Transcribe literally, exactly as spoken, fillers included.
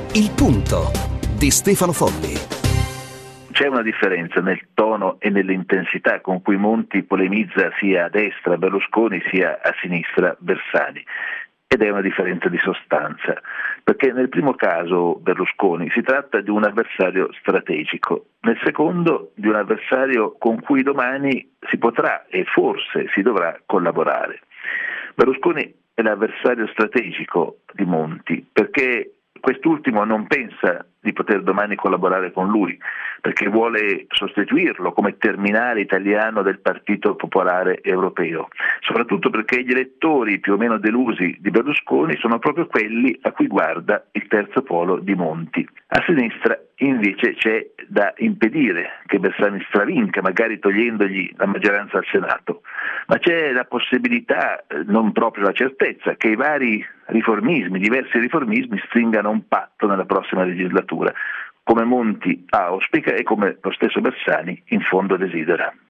Il Punto di Stefano Folli. C'è una differenza nel tono e nell'intensità con cui Monti polemizza sia a destra Berlusconi sia a sinistra Bersani, ed è una differenza di sostanza, perché nel primo caso Berlusconi si tratta di un avversario strategico, nel secondo di un avversario con cui domani si potrà e forse si dovrà collaborare. Berlusconi è l'avversario strategico di Monti perché quest'ultimo non pensa di poter domani collaborare con lui, perché vuole sostituirlo come terminale italiano del Partito Popolare Europeo, soprattutto perché gli elettori più o meno delusi di Berlusconi sono proprio quelli a cui guarda il terzo polo di Monti. A sinistra invece c'è da impedire che Bersani stravinca, magari togliendogli la maggioranza al Senato, ma c'è la possibilità, non proprio la certezza, che i vari riformismi, diversi riformismi stringano un patto nella prossima legislatura, come Monti auspica e come lo stesso Bersani in fondo desidera.